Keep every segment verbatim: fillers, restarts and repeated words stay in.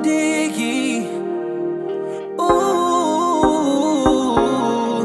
Diggy. Ooh.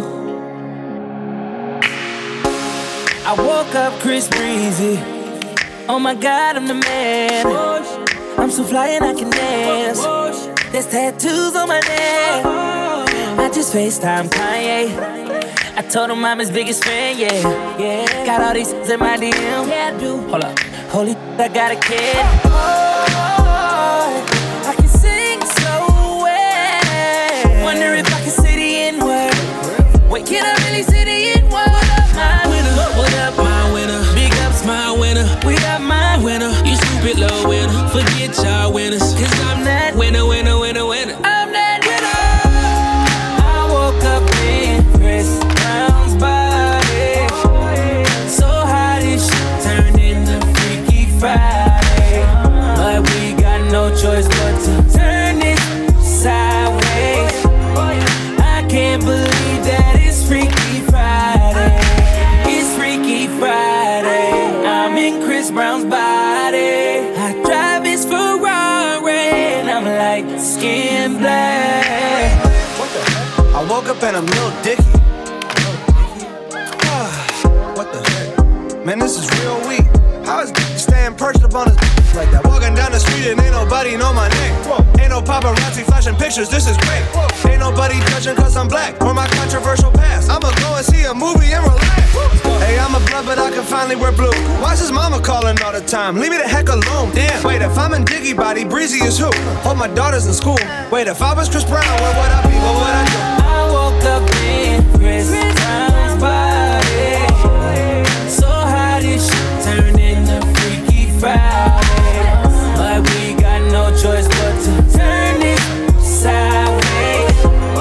I woke up Chris Breezy. Oh my God, I'm the man. I'm so fly and I can dance. There's tattoos on my neck. I just FaceTime Kanye. I told him I'm his biggest fan, yeah, yeah. Got all these in my D M, yeah I do. Hold up, holy, I got a kid. Oh, I can sing so well. Wonder if I can say the N-word. Wait, can I really say the N-word? What up, my winner? What up, my winner? Big ups, my winner. We got my winner. You stupid little winner. Forget y'all winners. Cause I'm that winner, winner, winner, winner. I'm that winner. I woke up in Chris Brown's body. So how this shit turned into Freaky Friday. But we got no choice but to turn it sideways. I can't believe that it's Freaky Friday. It's Freaky Friday. I'm in Chris Brown's body. I drive his Ferrari and I'm like skin black. I woke up and I'm Lil Dicky. What the heck? Man, this is real weak. How is Dicky staying perched up on his like that? Walking down the street and ain't nobody know my name. Ain't no paparazzi flashing pictures, this is great. Ain't nobody judging cause I'm black or my controversial past. I'ma go and see a movie and relax. Hey, I'm a blood, but I can finally wear blue. Why's his mama calling all the time? Leave me the heck alone. Damn. Wait, if I'm in Diggy body, Breezy is who? Hold my daughter's in school. Wait, if I was Chris Brown, where would I be? What would I do? I woke up in Chris Brown's body. So how this shit turned into Freaky Friday. But we got no choice but to turn it sideways.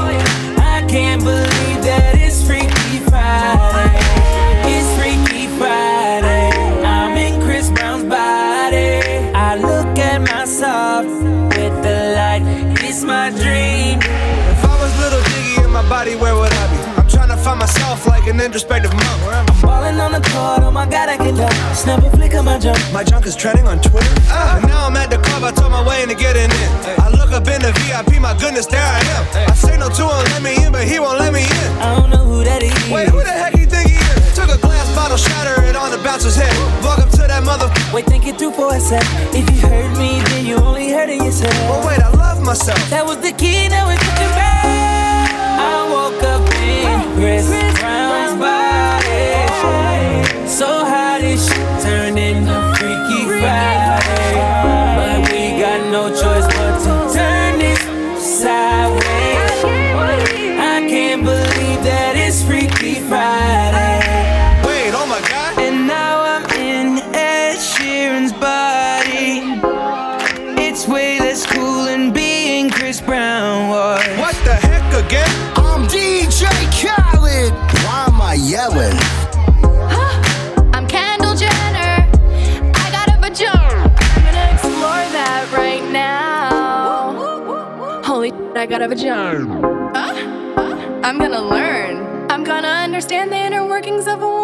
I can't believe that it's Freaky Friday. It's Freaky Friday. I'm in Chris Brown's body. I look at myself with the light. It's my dream. If I was Little Diggy in my body, where would I be? I'm trying to find myself like an introspective monk. I'm ballin' on the court, oh my God, I can dunk. Snap a flick of my junk. My junk is trending on Twitter. Ah, and now I'm at the club, I told my way into getting in. I look up in the V I P, my goodness, there I am. I signal to him, let me in, but he won't let me in. I don't know who that is. Wait, who the heck you think he is? Took a glass bottle, shatter it on the bouncer's head. Welcome to that mother. Wait, think it through for a sec. If you heard me, then you only heard it yourself. Well, wait, I love myself. That was the key, now it's looking back. I woke up in Chris Brown's body. So how this shit turned into Freaky Friday. But we got no choice but to turn it sideways. I can't believe that it's Freaky Friday. Wait, oh my God. And now I'm in Ed Sheeran's body. It's way less cool than being Chris Brown was. What the heck again? I'm D J Khaled. Why am I yelling? Huh? I'm Kendall Jenner. I got a vagina. I'm gonna explore that right now. Holy shit, I got a vagina. Huh? I'm gonna learn. I'm gonna understand the inner workings of a woman.